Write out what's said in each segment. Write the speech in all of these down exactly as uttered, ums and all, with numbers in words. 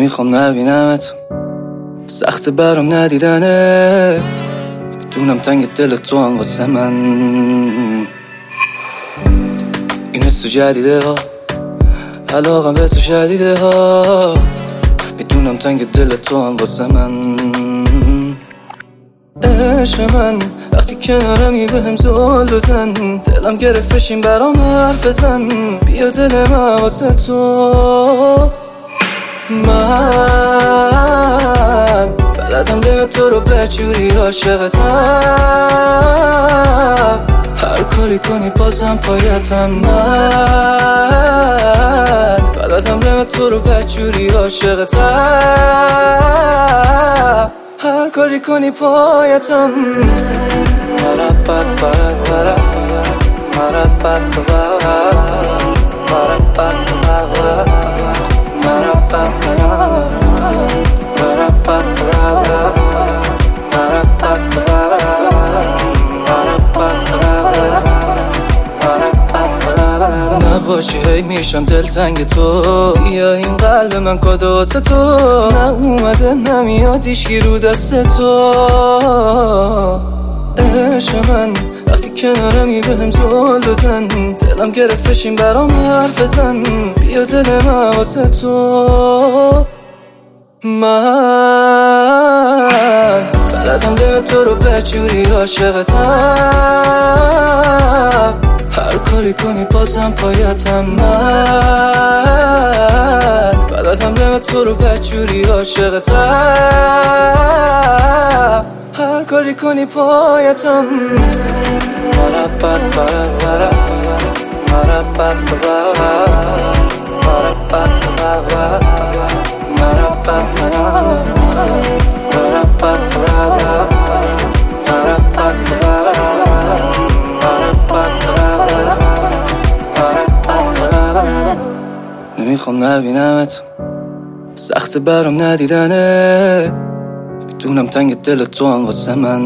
نمیخوام نبینمت، سخت برام ندیدنه، بدونم تنگ دل تو هم واسه من. این حس جدیده ها، علاقم به تو شدیده ها، بدونم تنگ دل تو هم واسه من. عشق من وقتی کنارمی بهم زل بزن، دلم گرفتشین برام حرف بزن، بیا دل من واسه تو. من بلدم دل تو رو بجوری عاشقتم، هر کاری کنی بازم پایتم. من بلدم دل تو رو بجوری عاشقتم، هر کاری کنی پایتم. نباشی هی میشم دلتنگ تو، یا این قلب من کادو واسه تو، نه اومده نمیاد هیچکی رو دست تو. عشق من وقتی کنارمی بهم زل بزن، دلم گرفتشین برام حرف بزن، بیا دل من واسه تو. من بلدم دل تو رو بجوری عاشقتم، هر کاری کنی بازم پایتم. من بلدم دل تو رو بجوری عاشقتم، هر کاری کنی پایتم. نمیخوام نبینمت، سخت برام ندیدنه، بدونم تنگ دل تو هم واسه من.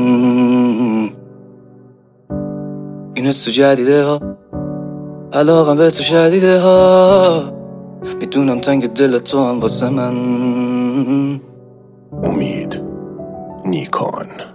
این حس جدیده ها، علاقم به تو شدیده ها، بدونم تنگ دل تو هم واسه من. امید نیکان.